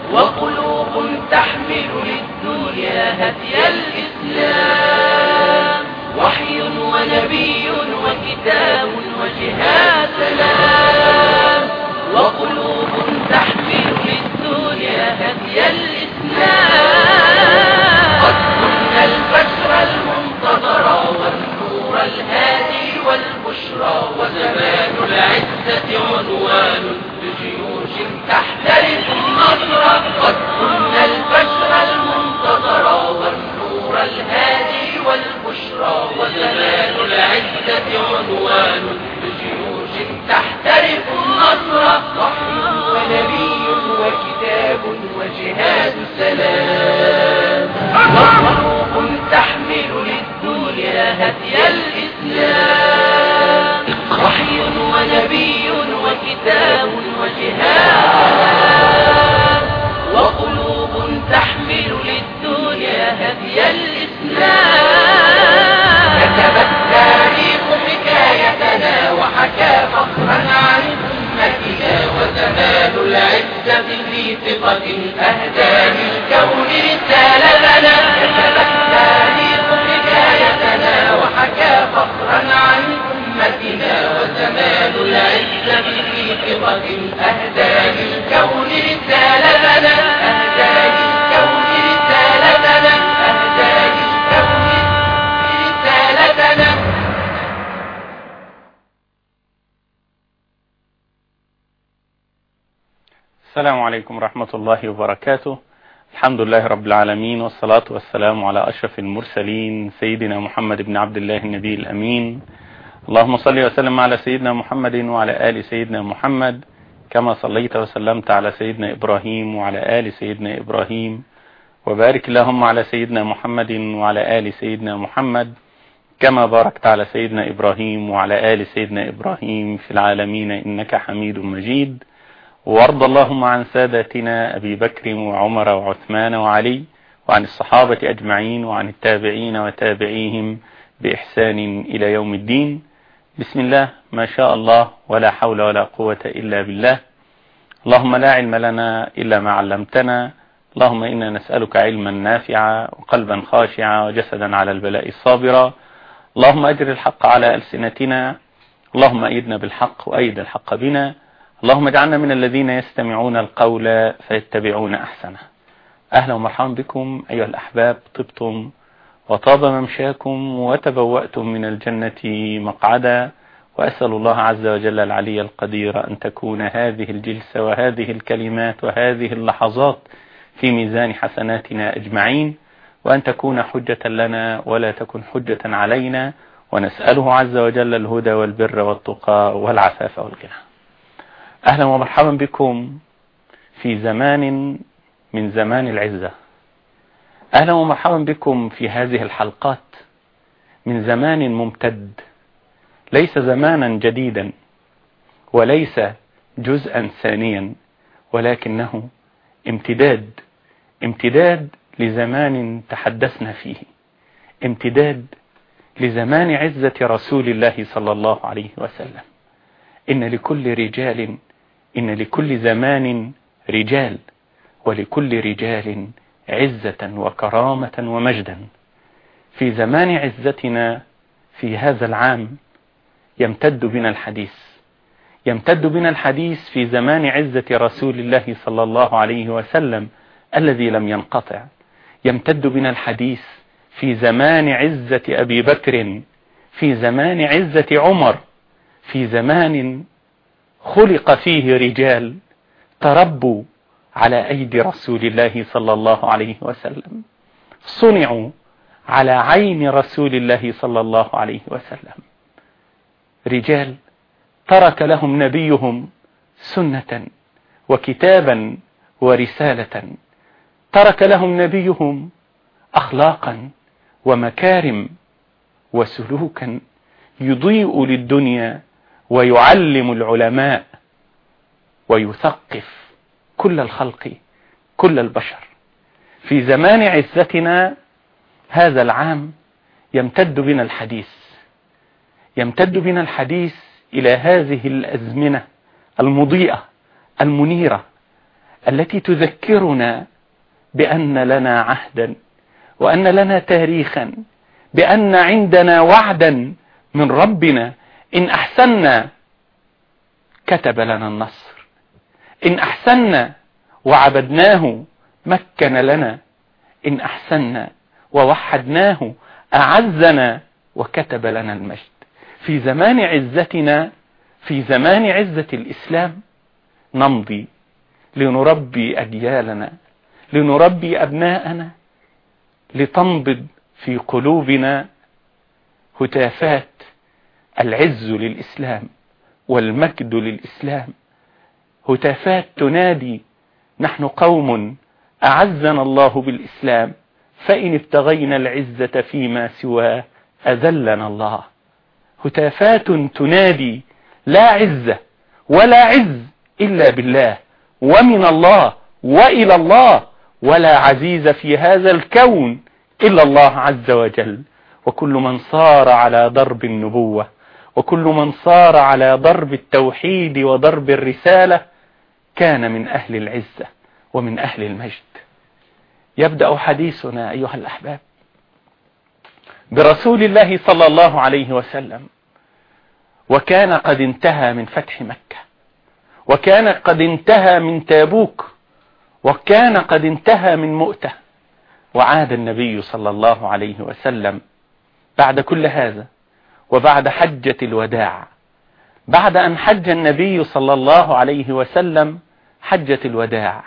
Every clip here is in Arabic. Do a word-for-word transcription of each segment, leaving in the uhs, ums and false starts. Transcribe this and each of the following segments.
وقلوب تحمل للدنيا هدي الإسلام، وحي ونبي وكتاب وجهاد سلام، وقلوب تحمل للدنيا هدي الإسلام. قد كنا البشر المنتظر والنور الهادي والبشرى، وزمان العزة عنوان بجيوش تحترف النصر. قد كنا البشر المنتظر والنور الهادي والبشرى، وزمان العزة عنوان بجيوش تحترف النصر. وحي ونبي وكتاب وجهاد سلام، وقلوب تحمل للدنيا هدي الإسلام، وحي ونبي وكتاب وجهاد، وقلوب تحمل للدنيا هدي الإسلام. كتب التاريخ حكايتنا وحكى فخرا عن أمتنا، وزمان العزة في ثقة أهدى للكون رسالتنا. كتب التاريخ حكايتنا وحكى فخرا عن أمتنا، وزمان العزة في ثقة أهدى للكون رسالتنا. أهدى للكون رسالتنا، أهدى للكون رسالتنا. السلام عليكم ورحمة الله وبركاته. الحمد لله رب العالمين، والصلاة والسلام على أشرف المرسلين سيدنا محمد بن عبد الله النبي الأمين. اللهم صل وسلم على سيدنا محمد وعلى آل سيدنا محمد، كما صليت وسلمت على سيدنا إبراهيم وعلى آل سيدنا إبراهيم، وبارك اللهم على سيدنا محمد وعلى آل سيدنا محمد، كما باركت على سيدنا إبراهيم وعلى آل سيدنا إبراهيم في العالمين إنك حميد مجيد. وارض اللهم عن ساداتنا أبي بكر وعمر وعثمان وعلي، وعن الصحابة أجمعين، وعن التابعين وتابعيهم بإحسان إلى يوم الدين. بسم الله ما شاء الله، ولا حول ولا قوة إلا بالله. اللهم لا علم لنا إلا ما علمتنا. اللهم إنا نسألك علما نافعا وقلبا خاشعا وجسدا على البلاء صابرا. اللهم أجر الحق على ألسنتنا. اللهم أيدنا بالحق وأيد الحق بنا. اللهم اجعلنا من الذين يستمعون القول فيتبعون أحسنه. أهلا ومرحبا بكم أيها الأحباب، طبتم وطاب ممشاكم وتبوأتم من الجنة مقعدا، وأسأل الله عز وجل العلي القدير أن تكون هذه الجلسة وهذه الكلمات وهذه اللحظات في ميزان حسناتنا أجمعين، وأن تكون حجة لنا ولا تكن حجة علينا، ونسأله عز وجل الهدى والبر والتقى والعفاف والغنى. أهلا ومرحبا بكم في زمان من زمان العزة. أهلا ومرحبا بكم في هذه الحلقات من زمان ممتد، ليس زمانا جديدا وليس جزءا ثانيا، ولكنه امتداد امتداد لزمان تحدثنا فيه، امتداد لزمان عزة رسول الله صلى الله عليه وسلم. إن لكل رجال إن لكل زمان رجال، ولكل رجال عزة وكرامة ومجدا. في زمان عزتنا في هذا العام يمتد بنا الحديث يمتد بنا الحديث في زمان عزة رسول الله صلى الله عليه وسلم الذي لم ينقطع. يمتد بنا الحديث في زمان عزة أبي بكر، في زمان عزة عمر، في زمان خلق فيه رجال تربوا على أيدي رسول الله صلى الله عليه وسلم، صنعوا على عين رسول الله صلى الله عليه وسلم. رجال ترك لهم نبيهم سنة وكتابا ورسالة، ترك لهم نبيهم أخلاقا ومكارم وسلوكا يضيء للدنيا ويعلم العلماء ويثقف كل الخلق كل البشر. في زمان عزتنا هذا العام يمتد بنا الحديث يمتد بنا الحديث إلى هذه الأزمنة المضيئة المنيرة التي تذكرنا بأن لنا عهدا وأن لنا تاريخا، بأن عندنا وعدا من ربنا إن أحسننا كتب لنا النصر، إن أحسننا وعبدناه مكن لنا، إن أحسننا ووحدناه أعزنا وكتب لنا المجد. في زمان عزتنا، في زمان عزة الإسلام، نمضي لنربي أجيالنا، لنربي أبناءنا، لتنبض في قلوبنا هتافات العز للإسلام والمجد للإسلام، هتافات تنادي نحن قوم أعزنا الله بالإسلام، فإن ابتغينا العزة فيما سواه أذلنا الله. هتافات تنادي لا عزة ولا عز إلا بالله ومن الله وإلى الله، ولا عزيز في هذا الكون إلا الله عز وجل. وكل من صار على درب النبوة، وكل من صار على ضرب التوحيد وضرب الرسالة كان من أهل العزة ومن أهل المجد. يبدأ حديثنا أيها الأحباب برسول الله صلى الله عليه وسلم، وكان قد انتهى من فتح مكة، وكان قد انتهى من تابوك، وكان قد انتهى من مؤتة، وعاد النبي صلى الله عليه وسلم بعد كل هذا وبعد حجة الوداع، بعد أن حج النبي صلى الله عليه وسلم حجة الوداع،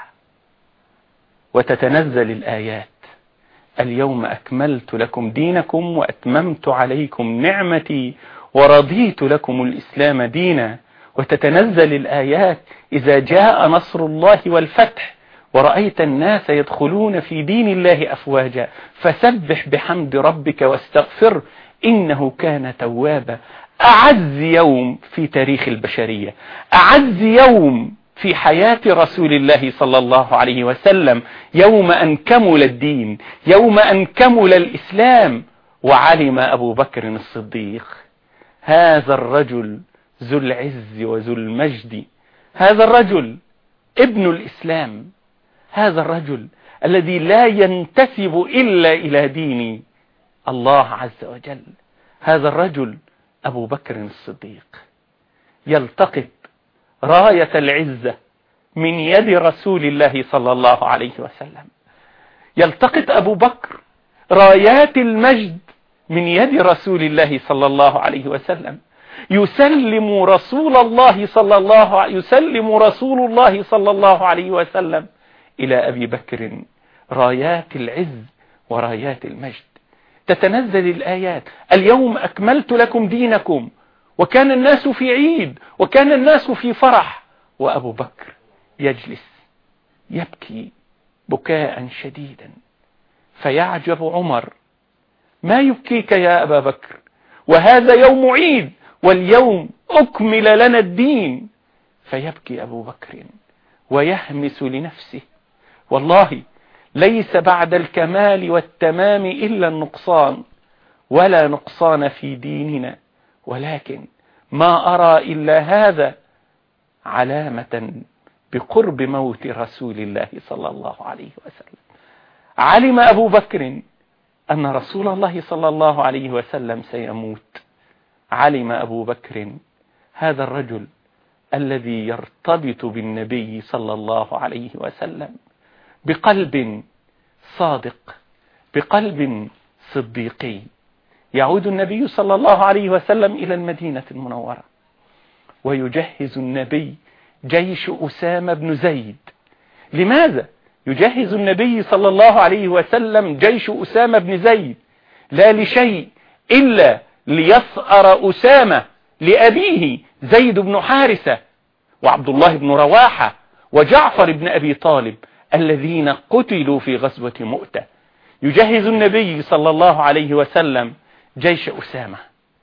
وتتنزل الآيات: اليوم أكملت لكم دينكم وأتممت عليكم نعمتي ورضيت لكم الإسلام دينا. وتتنزل الآيات: إذا جاء نصر الله والفتح ورأيت الناس يدخلون في دين الله أفواجا فسبح بحمد ربك واستغفر إنه كان توابا. أعز يوم في تاريخ البشرية، أعز يوم في حياة رسول الله صلى الله عليه وسلم، يوم أن كمل الدين، يوم أن كمل الإسلام. وعلم أبو بكر الصديق هذا الرجل ذو العز وذو المجد، هذا الرجل ابن الإسلام، هذا الرجل الذي لا ينتسب إلا إلى دين الله عز وجل، هذا الرجل أبو بكر الصديق يلتقط راية العزة من يد رسول الله صلى الله عليه وسلم، يلتقط أبو بكر رايات المجد من يد رسول الله صلى الله عليه وسلم. يسلم رسول الله صلى الله يسلم رسول الله صلى الله عليه وسلم إلى أبي بكر رايات العز ورايات المجد. تتنزل الآيات: اليوم أكملت لكم دينكم. وكان الناس في عيد، وكان الناس في فرح، وأبو بكر يجلس يبكي بكاء شديدا. فيعجب عمر: ما يبكيك يا أبا بكر؟ وهذا يوم عيد، واليوم أكمل لنا الدين. فيبكي أبو بكر ويهمس لنفسه: والله ليس بعد الكمال والتمام إلا النقصان، ولا نقصان في ديننا، ولكن ما أرى إلا هذا علامة بقرب موت رسول الله صلى الله عليه وسلم. علم أبو بكر أن رسول الله صلى الله عليه وسلم سيموت. علم أبو بكر هذا الرجل الذي يرتبط بالنبي صلى الله عليه وسلم بقلب صادق، بقلب صديقي. يعود النبي صلى الله عليه وسلم إلى المدينة المنورة، ويجهز النبي جيش أسامة بن زيد. لماذا يجهز النبي صلى الله عليه وسلم جيش أسامة بن زيد؟ لا لشيء إلا ليثأر أسامة لأبيه زيد بن حارثة وعبد الله بن رواحة وجعفر بن أبي طالب الذين قتلوا في غزوة مؤتة. يجهز النبي صلى الله عليه وسلم جيش أسامة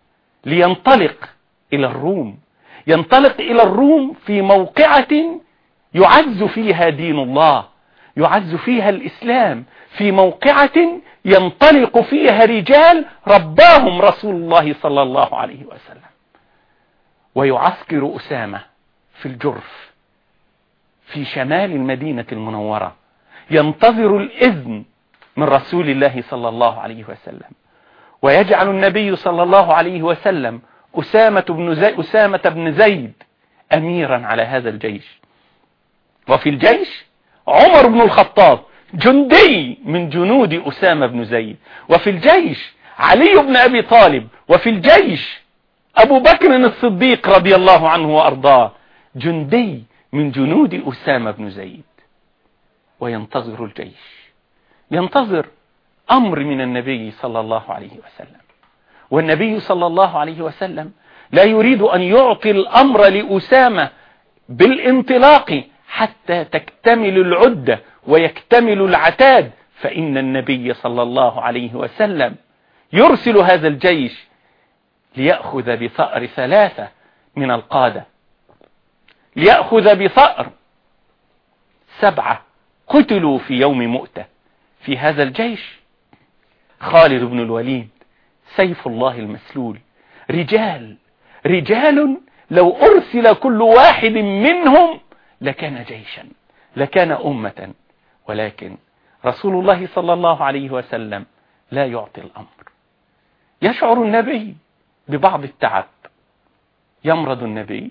لينطلق إلى الروم، ينطلق إلى الروم في موقعة يعز فيها دين الله، يعز فيها الإسلام، في موقعة ينطلق فيها رجال رباهم رسول الله صلى الله عليه وسلم. ويعسكر أسامة في الجرف في شمال المدينة المنورة ينتظر الإذن من رسول الله صلى الله عليه وسلم، ويجعل النبي صلى الله عليه وسلم أسامة بن زيد, أسامة بن زيد أميرا على هذا الجيش. وفي الجيش عمر بن الخطاب جندي من جنود أسامة بن زيد، وفي الجيش علي بن أبي طالب، وفي الجيش أبو بكر الصديق رضي الله عنه وأرضاه جندي من جنود أسامة بن زيد. وينتظر الجيش، ينتظر أمر من النبي صلى الله عليه وسلم. والنبي صلى الله عليه وسلم لا يريد أن يعطي الأمر لأسامة بالانطلاق حتى تكتمل العدة ويكتمل العتاد، فإن النبي صلى الله عليه وسلم يرسل هذا الجيش ليأخذ بثأر ثلاثة من القادة، ليأخذ بثأر سبعة قتلوا في يوم مؤتة. في هذا الجيش خالد بن الوليد سيف الله المسلول، رجال رجال لو أرسل كل واحد منهم لكان جيشا، لكان أمة، ولكن رسول الله صلى الله عليه وسلم لا يعطي الأمر. يشعر النبي ببعض التعب، يمرض النبي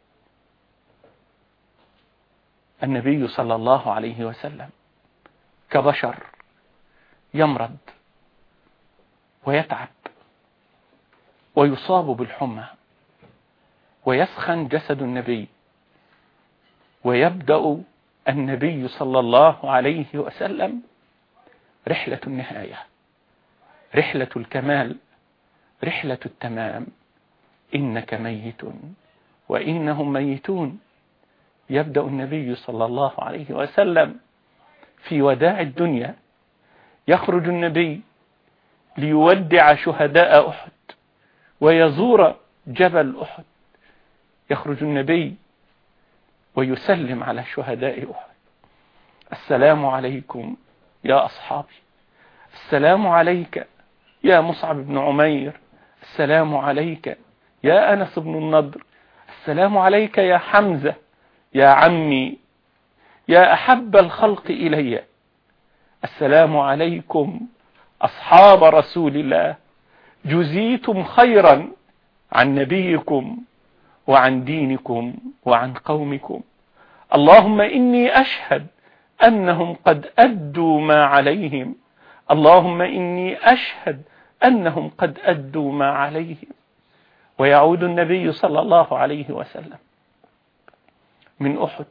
النبي صلى الله عليه وسلم كبشر يمرض ويتعب ويصاب بالحمى، ويسخن جسد النبي، ويبدأ النبي صلى الله عليه وسلم رحلة النهاية، رحلة الكمال، رحلة التمام. إنك ميت وإنهم ميتون. يبدأ النبي صلى الله عليه وسلم في وداع الدنيا، يخرج النبي ليودع شهداء أحد ويزور جبل أحد، يخرج النبي ويسلم على شهداء أحد: السلام عليكم يا أصحابي، السلام عليك يا مصعب بن عمير، السلام عليك يا أنس بن النضر، السلام عليك يا حمزة يا عمي يا أحب الخلق إلي، السلام عليكم أصحاب رسول الله، جزيتم خيرا عن نبيكم وعن دينكم وعن قومكم. اللهم إني أشهد أنهم قد أدوا ما عليهم، اللهم إني أشهد أنهم قد أدوا ما عليهم. ويعود النبي صلى الله عليه وسلم من أحد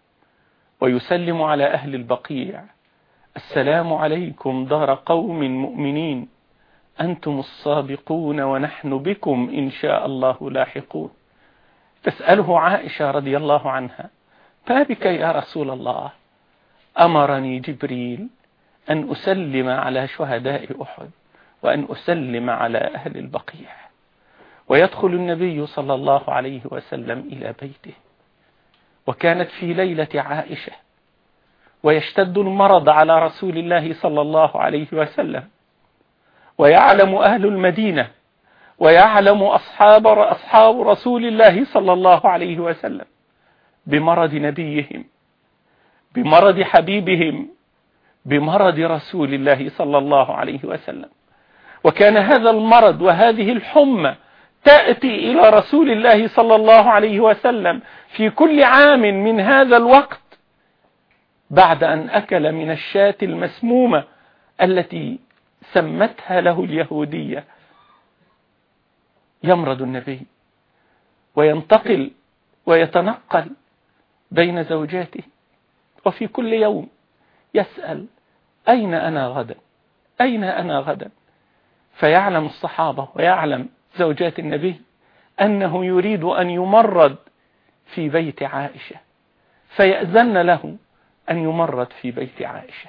ويسلم على أهل البقيع: السلام عليكم دار قوم مؤمنين، أنتم السابقون ونحن بكم إن شاء الله لاحقون. تسأله عائشة رضي الله عنها: ما بك يا رسول الله؟ أمرني جبريل أن أسلم على شهداء أحد وأن أسلم على أهل البقيع. ويدخل النبي صلى الله عليه وسلم إلى بيته، وكانت في ليلة عائشة، ويشتد المرض على رسول الله صلى الله عليه وسلم، ويعلم أهل المدينة ويعلم أصحاب أصحاب رسول الله صلى الله عليه وسلم بمرض نبيهم، بمرض حبيبهم، بمرض رسول الله صلى الله عليه وسلم. وكان هذا المرض وهذه الحمى تأتي إلى رسول الله صلى الله عليه وسلم في كل عام من هذا الوقت بعد أن أكل من الشاة المسمومة التي سمتها له اليهودية. يمرض النبي وينتقل ويتنقل بين زوجاته، وفي كل يوم يسأل: أين أنا غدا؟ أين أنا غدا؟ فيعلم الصحابة ويعلم زوجات النبي أنه يريد أن يمرض في بيت عائشة، فيأذن له أن يمرض في بيت عائشة.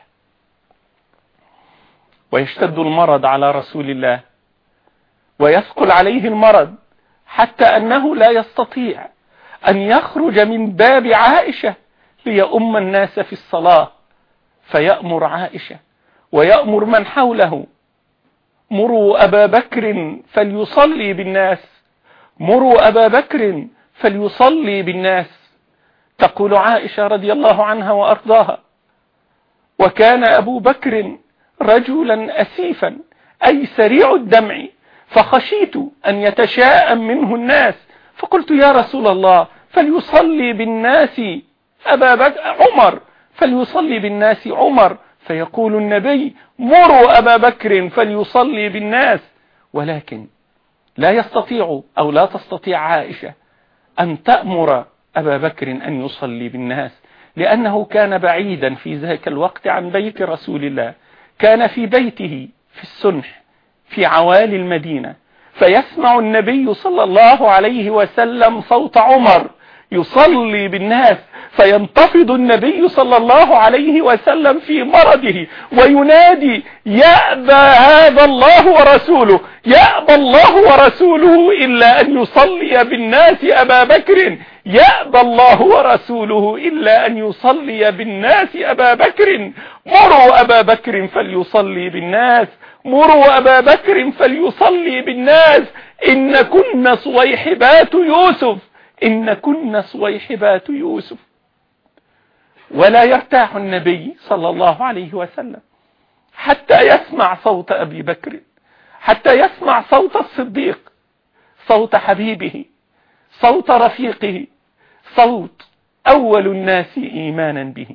ويشتد المرض على رسول الله ويثقل عليه المرض حتى أنه لا يستطيع أن يخرج من باب عائشة ليؤم الناس في الصلاة، فيأمر عائشة ويأمر من حوله: مروا أبا بكر فليصلي بالناس، مروا أبا بكر فليصلي بالناس. تقول عائشة رضي الله عنها وأرضاها: وكان أبو بكر رجلا أسيفا، أي سريع الدمع، فخشيت أن يتشاءم منه الناس، فقلت: يا رسول الله، فليصلي بالناس أبا بكر عمر فليصلي بالناس عمر. فيقول النبي: مروا أبا بكر فليصلي بالناس. ولكن لا يستطيع أو لا تستطيع عائشة أن تأمر أبا بكر أن يصلي بالناس، لأنه كان بعيدا في ذاك الوقت عن بيت رسول الله، كان في بيته في السنح في عوالي المدينة، فيسمع النبي صلى الله عليه وسلم صوت عمر يصلي بالناس، فينتفض النبي صلى الله عليه وسلم في مرضه وينادي: يأبى هذا الله ورسوله، يأبى الله ورسوله إلا أن يصلي بالناس أبا بكر، يأبى الله ورسوله إلا أن يصلي بالناس أبا بكر، مروا أبا بكر فليصلي بالناس، مروا أبا بكر فليصلي بالناس، إن كن صويحبات يوسف، إن كن صويحبات يوسف. ولا يرتاح النبي صلى الله عليه وسلم حتى يسمع صوت أبي بكر، حتى يسمع صوت الصديق، صوت حبيبه، صوت رفيقه، صوت أول الناس إيمانا به.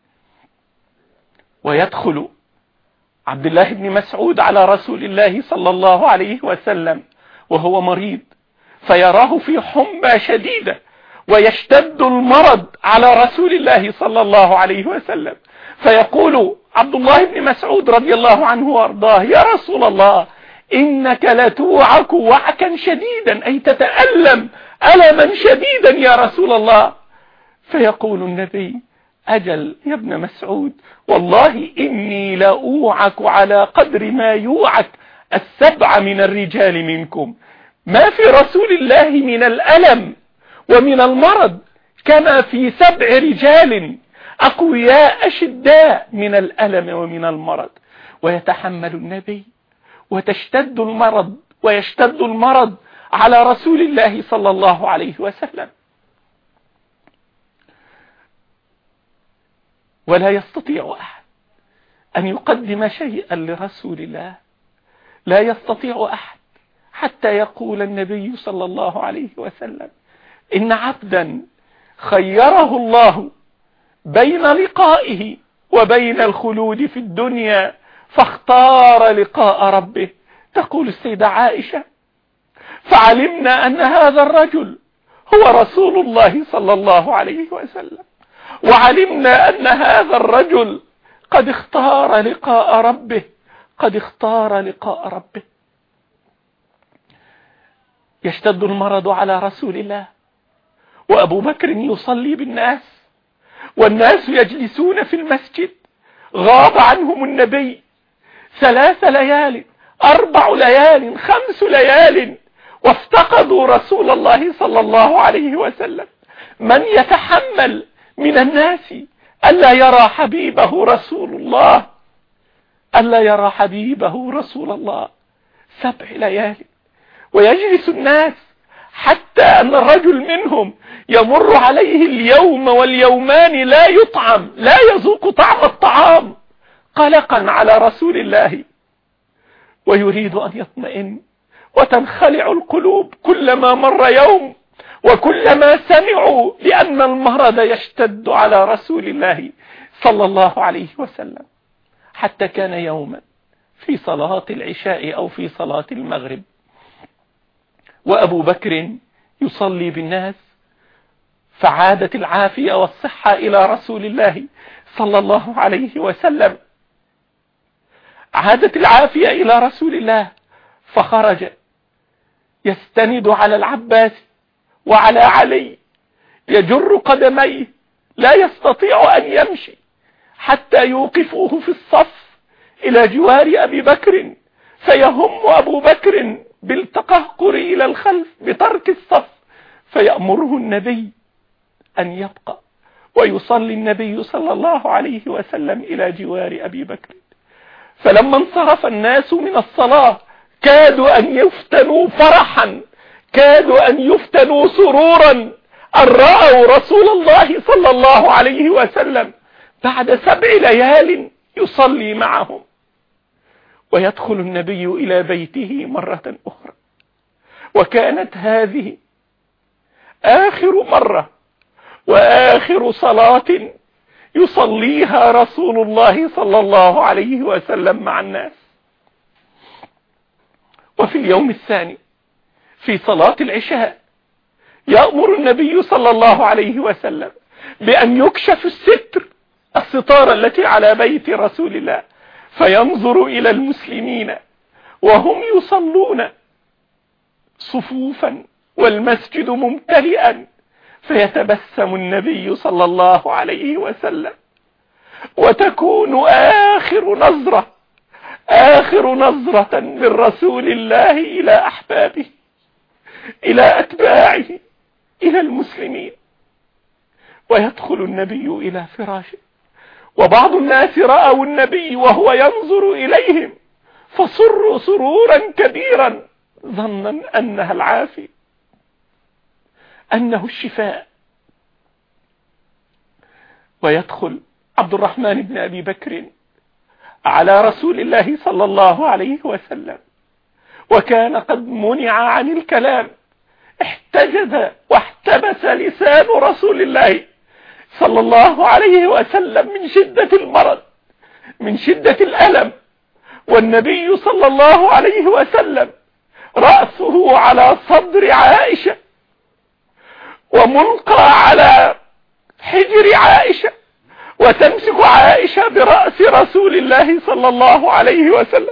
ويدخل عبد الله بن مسعود على رسول الله صلى الله عليه وسلم وهو مريض، فيراه في حمى شديدة، ويشتد المرض على رسول الله صلى الله عليه وسلم، فيقول عبد الله بن مسعود رضي الله عنه وارضاه: يا رسول الله، إنك لتوعك وعكا شديدا، أي تتألم ألما شديدا يا رسول الله. فيقول النبي: أجل يا ابن مسعود، والله إني لأوعك على قدر ما يوعك السبع من الرجال منكم، ما في رسول الله من الألم ومن المرض كما في سبع رجال أقوياء أشداء من الألم ومن المرض. ويتحمل النبي، وتشتد المرض ويشتد المرض على رسول الله صلى الله عليه وسلم، ولا يستطيع أحد أن يقدم شيئا لرسول الله، لا يستطيع أحد، حتى يقول النبي صلى الله عليه وسلم: إن عبدا خيره الله بين لقائه وبين الخلود في الدنيا فاختار لقاء ربه. تقول السيدة عائشة: فعلمنا أن هذا الرجل هو رسول الله صلى الله عليه وسلم، وعلمنا أن هذا الرجل قد اختار لقاء ربه، قد اختار لقاء ربه. يشتد المرض على رسول الله، وأبو بكر يصلي بالناس، والناس يجلسون في المسجد، غاب عنهم النبي ثلاث ليال، أربع ليال، خمس ليال، وافتقدوا رسول الله صلى الله عليه وسلم. من يتحمل من الناس ألا يرى حبيبه رسول الله، ألا يرى حبيبه رسول الله سبع ليال؟ ويجلس الناس حتى أن الرجل منهم يمر عليه اليوم واليومان لا يطعم، لا يذوق طعم الطعام، قلقا على رسول الله، ويريد أن يطمئن، وتنخلع القلوب كلما مر يوم وكلما سمعوا لأن المرض يشتد على رسول الله صلى الله عليه وسلم. حتى كان يوما في صلاة العشاء أو في صلاة المغرب، وأبو بكر يصلي بالناس، فعادت العافية والصحة إلى رسول الله صلى الله عليه وسلم، عادت العافية إلى رسول الله، فخرج يستند على العباس وعلى علي، يجر قدميه، لا يستطيع أن يمشي حتى يوقفوه في الصف إلى جوار أبي بكر، فيهم أبو بكر بالتقهقر إلى الخلف بترك الصف، فيأمره النبي أن يبقى، ويصلي النبي صلى الله عليه وسلم إلى جوار أبي بكر. فلما انصرف الناس من الصلاة كادوا أن يفتنوا فرحا، كادوا أن يفتنوا سرورا، أن رأوا رسول الله صلى الله عليه وسلم بعد سبع ليال يصلي معهم. ويدخل النبي إلى بيته مرة أخرى، وكانت هذه آخر مرة وآخر صلاة يصليها رسول الله صلى الله عليه وسلم مع الناس. وفي اليوم الثاني في صلاة العشاء يأمر النبي صلى الله عليه وسلم بأن يكشف الستر، الستار التي على بيت رسول الله، فينظر إلى المسلمين وهم يصلون صفوفا والمسجد ممتلئا، فيتبسم النبي صلى الله عليه وسلم، وتكون آخر نظرة آخر نظرة من رسول الله إلى أحبابه، إلى أتباعه، إلى المسلمين. ويدخل النبي إلى فراشه، وبعض الناس رأوا النبي وهو ينظر إليهم فصروا سرورا كبيرا ظنا أنها العافية، أنه الشفاء. ويدخل عبد الرحمن بن أبي بكر على رسول الله صلى الله عليه وسلم، وكان قد منع عن الكلام، احتجز واحتبس لسان رسول الله صلى الله عليه وسلم من شدة المرض، من شدة الألم. والنبي صلى الله عليه وسلم رأسه على صدر عائشة وملقى على حجر عائشة، وتمسك عائشة برأس رسول الله صلى الله عليه وسلم.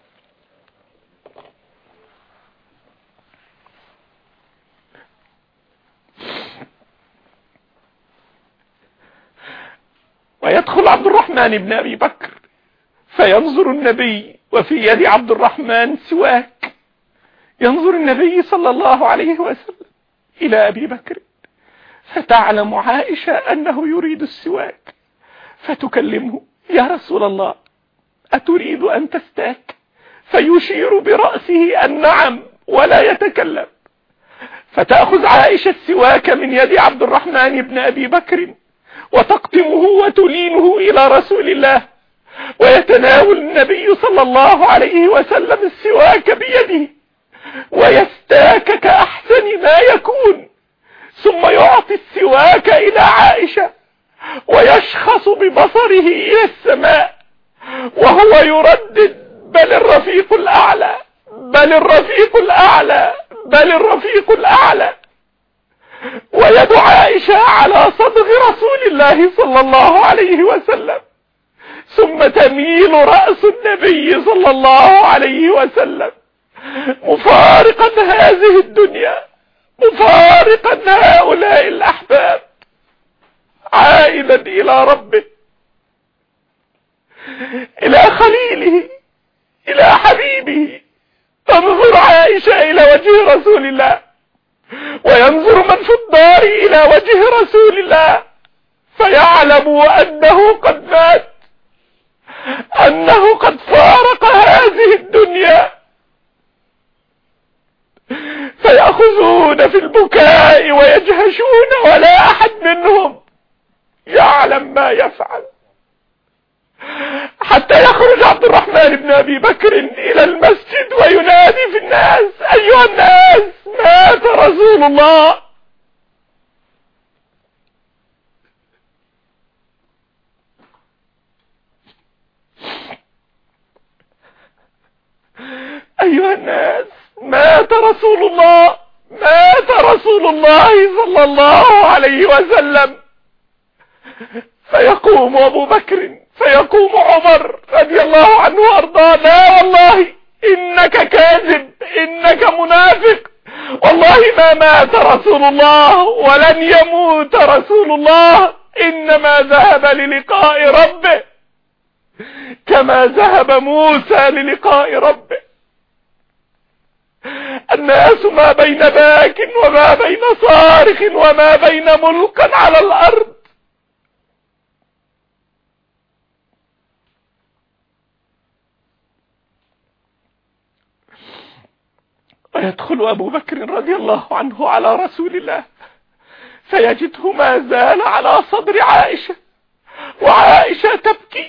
ويدخل عبد الرحمن بن أبي بكر فينظر النبي وفي يد عبد الرحمن سواك، ينظر النبي صلى الله عليه وسلم إلى أبي بكر، فتعلم عائشة أنه يريد السواك، فتكلمه: يا رسول الله أتريد أن تستاك؟ فيشير برأسه النعم ولا يتكلم. فتأخذ عائشة السواك من يد عبد الرحمن بن أبي بكر وتقطمه وتلينه إلى رسول الله، ويتناول النبي صلى الله عليه وسلم السواك بيده ويستاك كأحسن ما يكون، ثم يعطي السواك إلى عائشة ويشخص ببصره إلى السماء وهو يردد: بل الرفيق الأعلى، بل الرفيق الأعلى، بل الرفيق الأعلى. ويد عائشة على صدغ رسول الله صلى الله عليه وسلم، ثم تميل رأس النبي صلى الله عليه وسلم مفارقا هذه الدنيا، مفارقا هؤلاء الأحباب، عائدا إلى ربه، إلى خليله، إلى حبيبه. تنظر عائشة إلى وجه رسول الله، وينظر من في الدار إلى وجه رسول الله، فيعلم أنه قد مات، أنه قد فارق هذه الدنيا، فيأخذون في البكاء ويجهشون، ولا أحد منهم يعلم ما يفعل، حتى يخرج عبد الرحمن بن أبي بكر إلى المسجد وينادي في الناس: أيها الناس، مات رسول الله. أيها الناس، مات رسول الله، مات رسول الله صلى الله عليه وسلم. فيقوم أبو بكر، فيقوم عمر رضي الله عنه وأرضاه: لا والله إنك كاذب، إنك منافق، والله ما مات رسول الله ولن يموت رسول الله، إنما ذهب للقاء ربه كما ذهب موسى للقاء ربه. الناس ما بين باك وما بين صارخ وما بين ملقا على الأرض. ويدخل أبو بكر رضي الله عنه على رسول الله فيجده ما زال على صدر عائشة، وعائشة تبكي،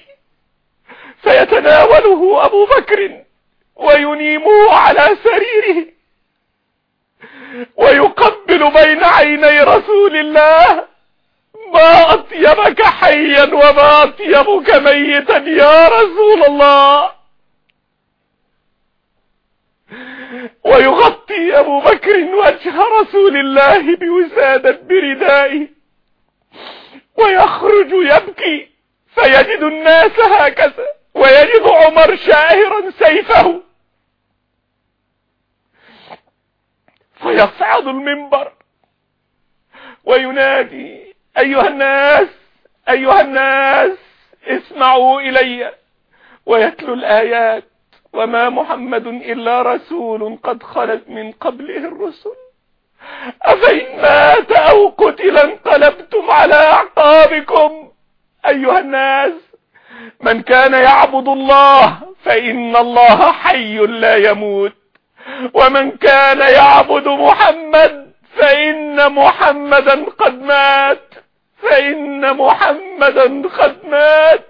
فيتناوله أبو بكر وينيمه على سريره ويقبل بين عيني رسول الله: ما أطيبك حيا وما أطيبك ميتا يا رسول الله. ويغطي أبو بكر وجه رسول الله بوسادة بردائه ويخرج يبكي، فيجد الناس هكذا، ويجد عمر شاهرا سيفه فيصعد المنبر وينادي: أيها الناس أيها الناس اسمعوا إلي، ويتلو الآيات: وما محمد إلا رسول قد خلت من قبله الرسل أفإن مات أو قتل انقلبتم على أعقابكم. أيها الناس، من كان يعبد الله فإن الله حي لا يموت، ومن كان يعبد محمد فإن محمدا قد مات، فإن محمدا قد مات.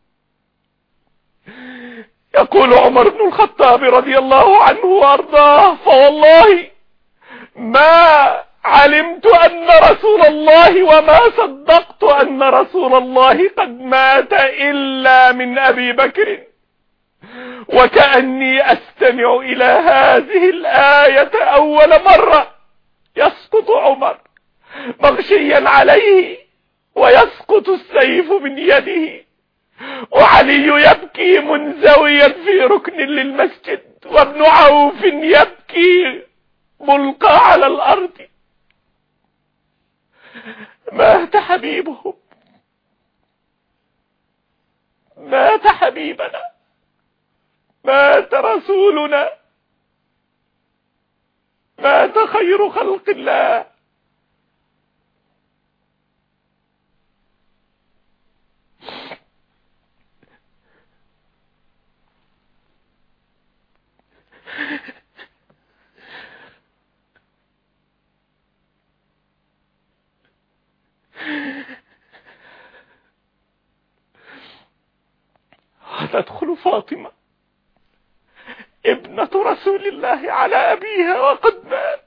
يقول عمر بن الخطاب رضي الله عنه وارضاه: فوالله ما علمت أن رسول الله وما صدقت أن رسول الله قد مات إلا من أبي بكر، وكأني أستمع إلى هذه الآية أول مرة. يسقط عمر مغشيا عليه ويسقط السيف من يده، وعلي يبكي منزويا في ركن للمسجد، وابن عوف يبكي ملقى على الأرض. مات حبيبهم، مات حبيبنا، مات رسولنا، مات خير خلق الله. وتدخل فاطمة ابنة رسول الله على أبيها وقد مات،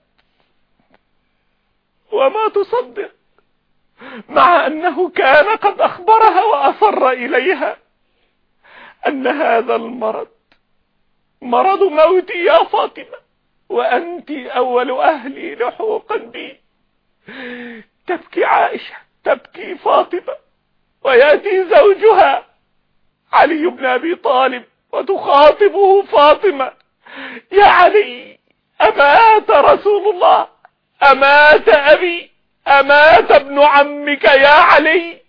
وما تصدق، مع أنه كان قد أخبرها وأصر إليها أن هذا المرض مرض موتي يا فاطمة، وأنت أول أهلي لحوقا بي. تبكي عائشة، تبكي فاطمة، ويأتي زوجها علي بن أبي طالب وتخاطبه فاطمة: يا علي، أمات رسول الله؟ أمات أبي؟ أمات ابن عمك يا علي؟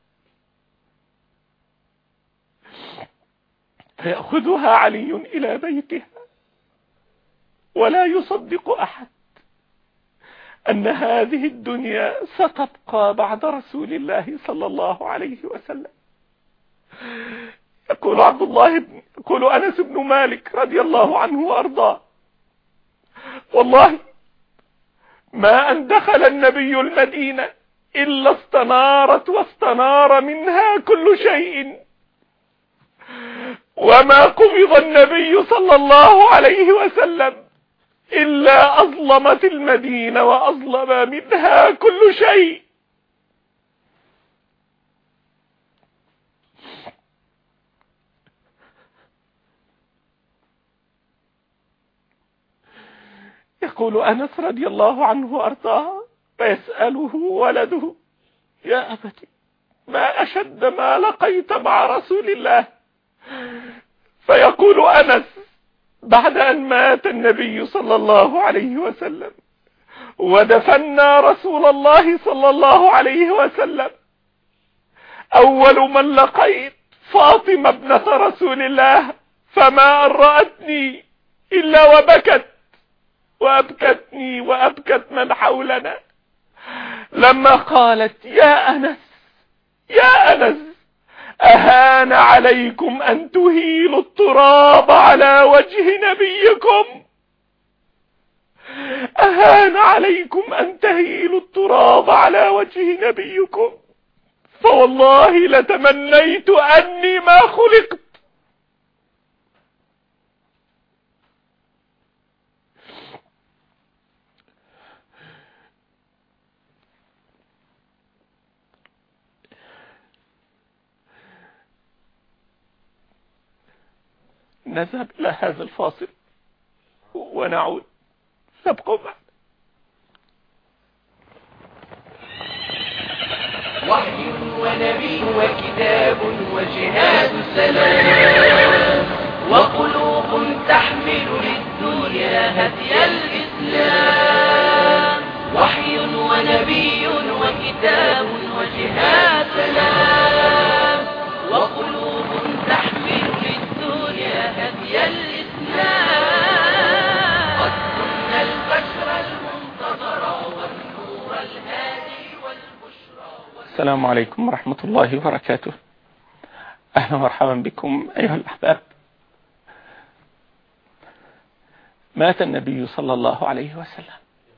فيأخذها علي إلى بيتها، ولا يصدق أحد أن هذه الدنيا ستبقى بعد رسول الله صلى الله عليه وسلم. يقول عبد الله بن يقول أنس بن مالك رضي الله عنه وأرضاه: والله ما أن دخل النبي المدينة إلا استنارت واستنار منها كل شيء، وما قبض النبي صلى الله عليه وسلم إلا أظلمت المدينة وأظلم منها كل شيء. يقول أنس رضي الله عنه وأرضاه: فيسأله ولده: يا أبتي، ما أشد ما لقيت مع رسول الله؟ فيقول أنس: بعد أن مات النبي صلى الله عليه وسلم ودفنا رسول الله صلى الله عليه وسلم، أول من لقيت فاطمة ابنة رسول الله، فما أن رأتني إلا وبكت، وأبكتني وأبكت من حولنا، لما قالت: يا أنس يا أنس، أهان عليكم أن تهيلوا التراب على وجه نبيكم؟ أهان عليكم أن تهيلوا التراب على وجه نبيكم، فوالله لتمنيت أني ما خلقت. نذهب إلى هذا الفاصل ونعود، نبقوا معنا. وحي ونبي وكتاب وجهاد سلام، وقلوب تحمل للدنيا هدي الإسلام. وحي ونبي وكتاب وجهاد سلام، وقلوب تحمل للدنيا هدي الإسلام. قد كنا البشر المنتظر والنور الهادي والبشرى. السلام عليكم ورحمة الله وبركاته. أهلا ومرحبا بكم أيها الأحباب. مات النبي صلى الله عليه وسلم،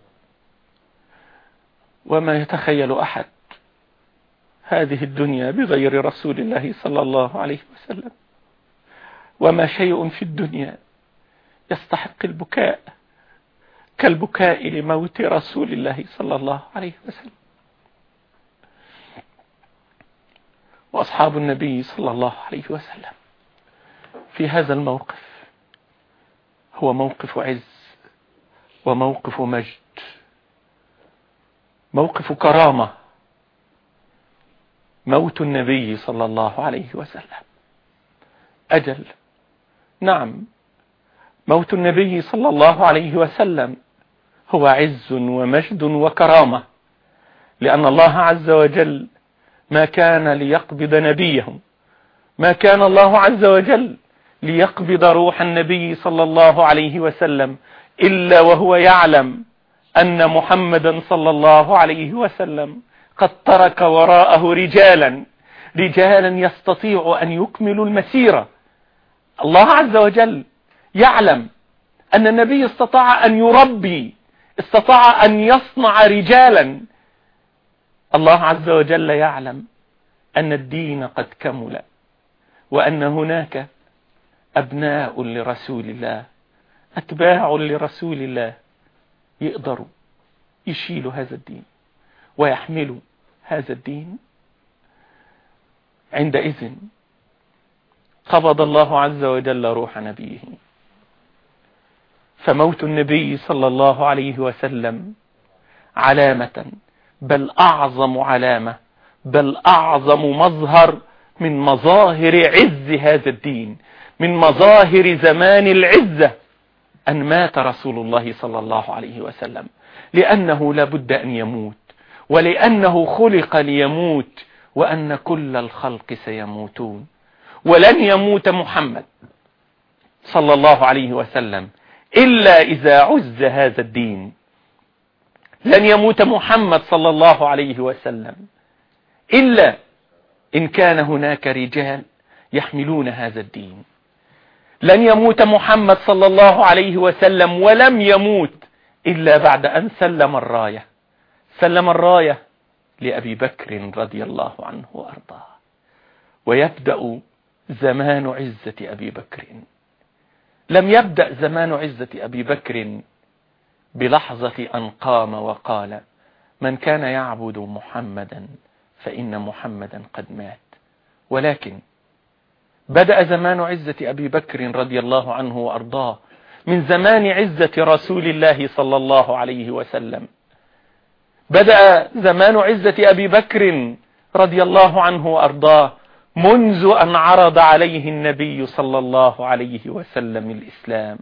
وما يتخيل أحد هذه الدنيا بغير رسول الله صلى الله عليه وسلم، وما شيء في الدنيا يستحق البكاء كالبكاء لموت رسول الله صلى الله عليه وسلم. وأصحاب النبي صلى الله عليه وسلم في هذا الموقف هو موقف عز وموقف مجد، موقف كرامة. موت النبي صلى الله عليه وسلم أجل، نعم، موت النبي صلى الله عليه وسلم هو عز ومجد وكرامة، لأن الله عز وجل ما كان ليقبض نبيه، ما كان الله عز وجل ليقبض روح النبي صلى الله عليه وسلم إلا وهو يعلم أن محمدا صلى الله عليه وسلم قد ترك وراءه رجالا رجالا يستطيع أن يكملوا المسيرة. الله عز وجل يعلم أن النبي استطاع أن يربي، استطاع أن يصنع رجالا. الله عز وجل يعلم أن الدين قد كمل، وأن هناك أبناء لرسول الله، أتباع لرسول الله، يقدروا يشيلوا هذا الدين ويحملوا هذا الدين. عندئذ قبض الله عز وجل روح نبيه. فموت النبي صلى الله عليه وسلم علامة، بل أعظم علامة، بل أعظم مظهر من مظاهر عز هذا الدين، من مظاهر زمان العزة، أن مات رسول الله صلى الله عليه وسلم، لأنه لابد أن يموت، ولأنه خلق ليموت، وأن كل الخلق سيموتون. ولن يموت محمد صلى الله عليه وسلم إلا إذا عز هذا الدين. لن يموت محمد صلى الله عليه وسلم إلا إن كان هناك رجال يحملون هذا الدين. لن يموت محمد صلى الله عليه وسلم ولم يموت إلا بعد أن سلم الراية، سلم الراية لأبي بكر رضي الله عنه وأرضاه. ويبدأ زمان عزة أبي بكر. لم يبدأ زمان عزة أبي بكر بلحظة أن قام وقال: من كان يعبد محمدا فإن محمدا قد مات. ولكن بدأ زمان عزة أبي بكر رضي الله عنه وأرضاه من زمان عزة رسول الله صلى الله عليه وسلم. بدأ زمان عزة أبي بكر رضي الله عنه وأرضاه منذ أن عرض عليه النبي صلى الله عليه وسلم الإسلام،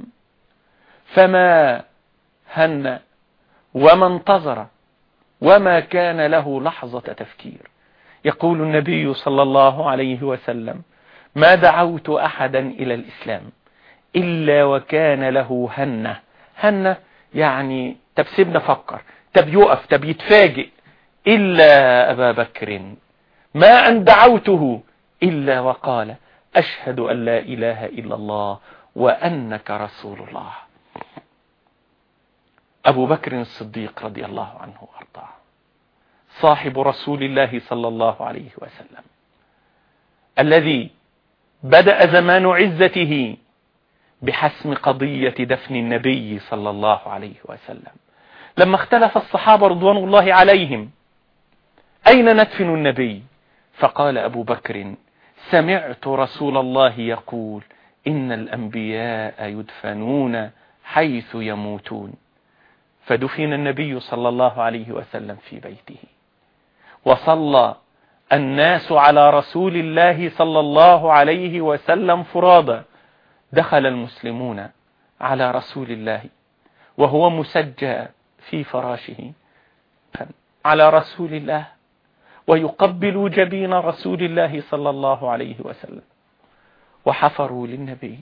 فما هن وما انتظر وما كان له لحظة تفكير. يقول النبي صلى الله عليه وسلم: ما دعوت أحدا إلى الإسلام إلا وكان له هنة. هنة يعني تبسيبنا فكر، تب يقف، تب يتفاجئ. إلا أبا بكر ما أن دعوته إلا وقال: أشهد أن لا إله إلا الله وأنك رسول الله. أبو بكر الصديق رضي الله عنه وأرضاه، صاحب رسول الله صلى الله عليه وسلم، الذي بدأ زمان عزته بحسم قضية دفن النبي صلى الله عليه وسلم. لما اختلف الصحابة رضوان الله عليهم أين ندفن النبي، فقال أبو بكر: سمعت رسول الله يقول إن الأنبياء يدفنون حيث يموتون. فدفن النبي صلى الله عليه وسلم في بيته، وصلى الناس على رسول الله صلى الله عليه وسلم فرادا. دخل المسلمون على رسول الله وهو مسجى في فراشه على رسول الله، ويقبل جبين رسول الله صلى الله عليه وسلم، وحفروا للنبي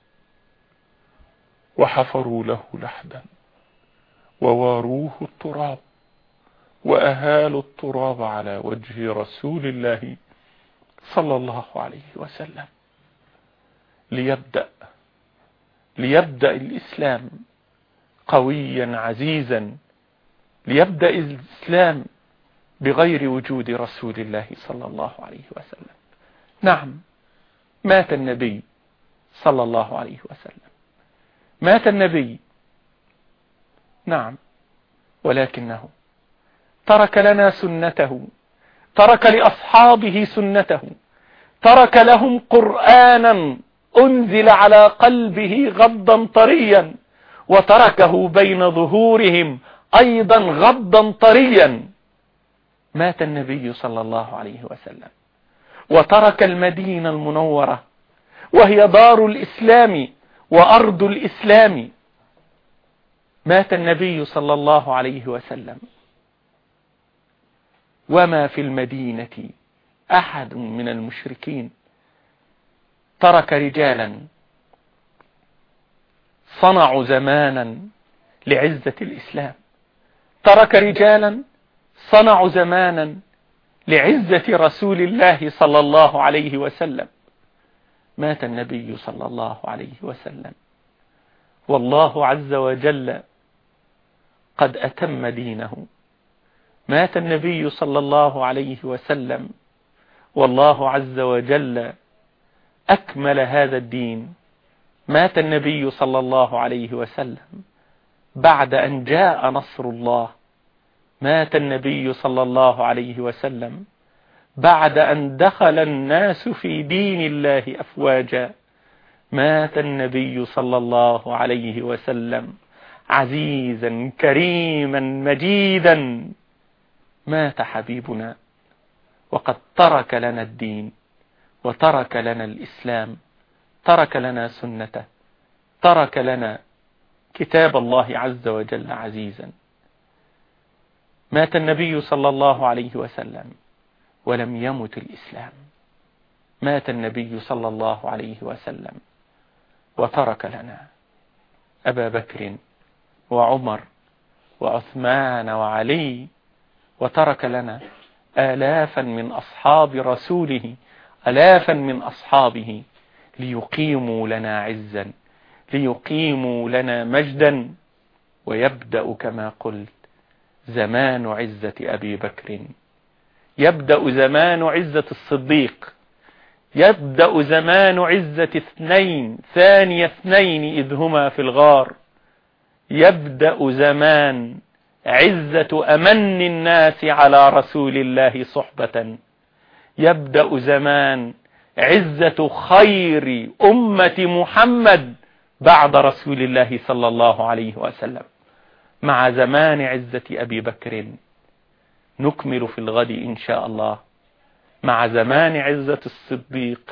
وحفروا له لحدا وواروه التراب، وأهالوا التراب على وجه رسول الله صلى الله عليه وسلم، ليبدأ ليبدأ الإسلام قويا عزيزا، ليبدأ الإسلام بغير وجود رسول الله صلى الله عليه وسلم. نعم، مات النبي صلى الله عليه وسلم، مات النبي، نعم، ولكنه ترك لنا سنته، ترك لأصحابه سنته، ترك لهم قرآنا أنزل على قلبه غضا طريا، وتركه بين ظهورهم أيضا غضا طريا. مات النبي صلى الله عليه وسلم وترك المدينة المنورة، وهي دار الإسلام وأرض الإسلام. مات النبي صلى الله عليه وسلم وما في المدينة أحد من المشركين. ترك رجالا صنعوا زمانا لعزة الإسلام، ترك رجالا صنعوا زمانا لعزة رسول الله صلى الله عليه وسلم. مات النبي صلى الله عليه وسلم والله عز وجل قد أتم دينه. مات النبي صلى الله عليه وسلم والله عز وجل أكمل هذا الدين. مات النبي صلى الله عليه وسلم بعد أن جاء نصر الله. مات النبي صلى الله عليه وسلم بعد أن دخل الناس في دين الله أفواجا. مات النبي صلى الله عليه وسلم عزيزا كريما مجيدا. مات حبيبنا وقد ترك لنا الدين، وترك لنا الإسلام، ترك لنا سنته، ترك لنا كتاب الله عز وجل عزيزا. مات النبي صلى الله عليه وسلم ولم يمت الإسلام. مات النبي صلى الله عليه وسلم وترك لنا أبا بكر وعمر وعثمان وعلي، وترك لنا آلافا من أصحاب رسوله، آلافا من أصحابه، ليقيموا لنا عزا، ليقيموا لنا مجدا. ويبدأ كما قلت زمان عزة أبي بكر، يبدأ زمان عزة الصديق، يبدأ زمان عزة اثنين ثاني اثنين إذ هما في الغار، يبدأ زمان عزة أمن الناس على رسول الله صحبة، يبدأ زمان عزة خير أمة محمد بعد رسول الله صلى الله عليه وسلم. مع زمان عزة أبي بكر نكمل في الغد إن شاء الله. مع زمان عزة الصديق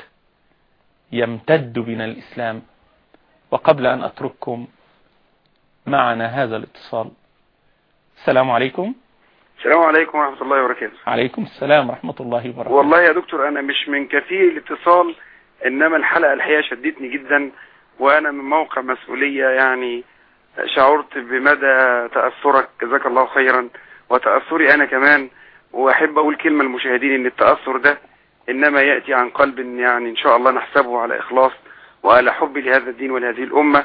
يمتد بنا الإسلام. وقبل أن أترككم معنا هذا الاتصال. السلام عليكم. السلام عليكم ورحمة الله وبركاته. عليكم السلام ورحمة الله وبركاته. والله يا دكتور أنا مش من كثير الاتصال، إنما الحلقة الحقيقة شدتني جدا، وأنا من موقع مسؤولية يعني شعرت بمدى تأثرك، جزاك الله خيرا، وتأثري أنا كمان. وأحب أقول كلمة للمشاهدين إن التأثر ده إنما يأتي عن قلب يعني إن شاء الله نحسبه على إخلاص وعلى حب لهذا الدين ولهذه الأمة.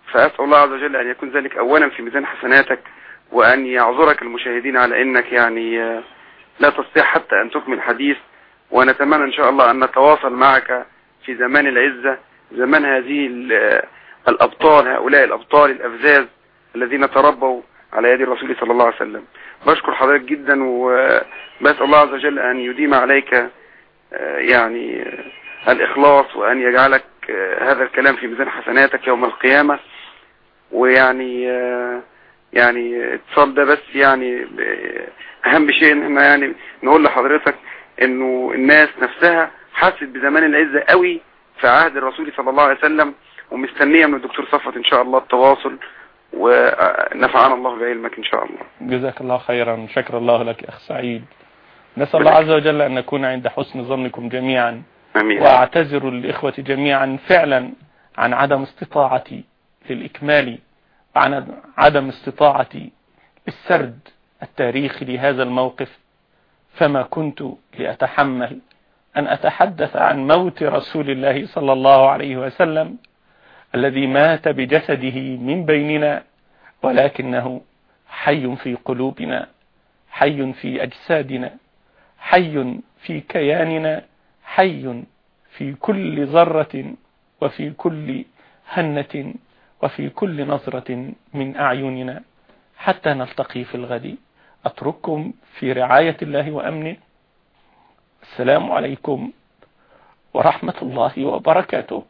فأسأل الله عز وجل أن يكون ذلك أولا في ميزان حسناتك، وأن يعذرك المشاهدين على أنك يعني لا تستطيع حتى أن تكمل الحديث. ونتمنى إن شاء الله أن نتواصل معك في زمان العزة، زمان هذه الأبطال، هؤلاء الأبطال الأفزاز الذين تربوا على يد الرسول صلى الله عليه وسلم. بشكر حضرتك جدا، وبسأل الله عز وجل أن يديم عليك يعني الإخلاص، وأن يجعلك هذا الكلام في ميزان حسناتك يوم القيامة. ويعني يعني اتصال ده بس يعني أهم شيء إن احنا يعني نقول لحضرتك إنه الناس نفسها حست بزمان العزة قوي في عهد الرسول صلى الله عليه وسلم، ومستنية من الدكتور صفوت إن شاء الله التواصل، ونفعنا الله بعلمك إن شاء الله. جزاك الله خيرا، شكر الله لك أخ سعيد. نسأل الله عز وجل أن نكون عند حسن ظنكم جميعا. أمين. وأعتذر للإخوة جميعا فعلا عن عدم استطاعتي للإكمال، وعن عدم استطاعتي للسرد التاريخي لهذا الموقف، فما كنت لأتحمل أن أتحدث عن موت رسول الله صلى الله عليه وسلم الذي مات بجسده من بيننا، ولكنه حي في قلوبنا، حي في أجسادنا، حي في كياننا، حي في كل ذرة، وفي كل هنة، وفي كل نظرة من أعيننا، حتى نلتقي في الغد. أترككم في رعاية الله وأمنه. السلام عليكم ورحمة الله وبركاته.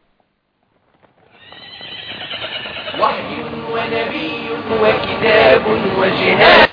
وحي ونبي وكتاب وجهاد.